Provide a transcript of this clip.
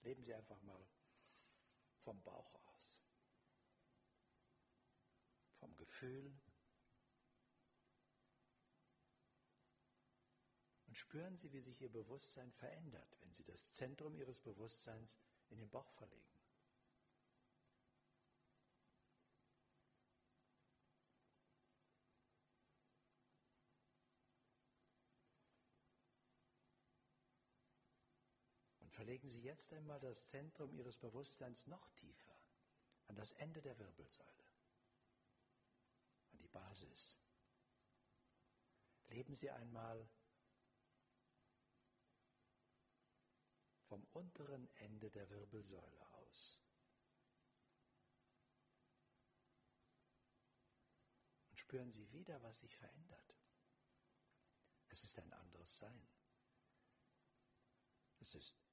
Leben Sie einfach mal vom Bauch aus, vom Gefühl. Und spüren Sie, wie sich Ihr Bewusstsein verändert, wenn Sie das Zentrum Ihres Bewusstseins in den Bauch verlegen. Und verlegen Sie jetzt einmal das Zentrum Ihres Bewusstseins noch tiefer, an das Ende der Wirbelsäule, an die Basis. Leben Sie einmal vom unteren Ende der Wirbelsäule aus. Und spüren Sie wieder, was sich verändert. Es ist ein anderes Sein. Es ist